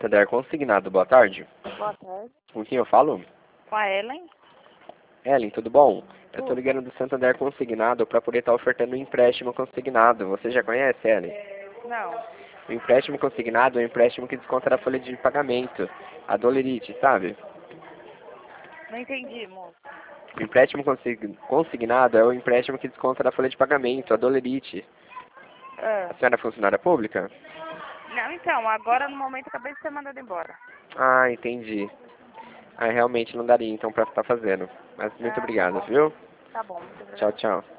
Santander Consignado, boa tarde. Boa tarde. Com quem eu falo? Com a Ellen? Ellen, tudo bom? Eu tô Tudo. ligando do Santander Consignado para poder estar ofertando um empréstimo consignado. Você já conhece, Ellen? Não. O empréstimo consignado é um empréstimo que desconta da folha de pagamento, a Dolerite, sabe? Não entendi, moço. O empréstimo consignado é o empréstimo que desconta da folha de pagamento, a Dolerite. Ah. A senhora é funcionária pública? Não, então, agora no momento acabei de ser mandada embora. Ah, entendi. Ah, realmente não daria então para estar fazendo. Mas muito Ah, tá obrigado, bom. viu? Tá bom, muito Tchau, obrigada. tchau.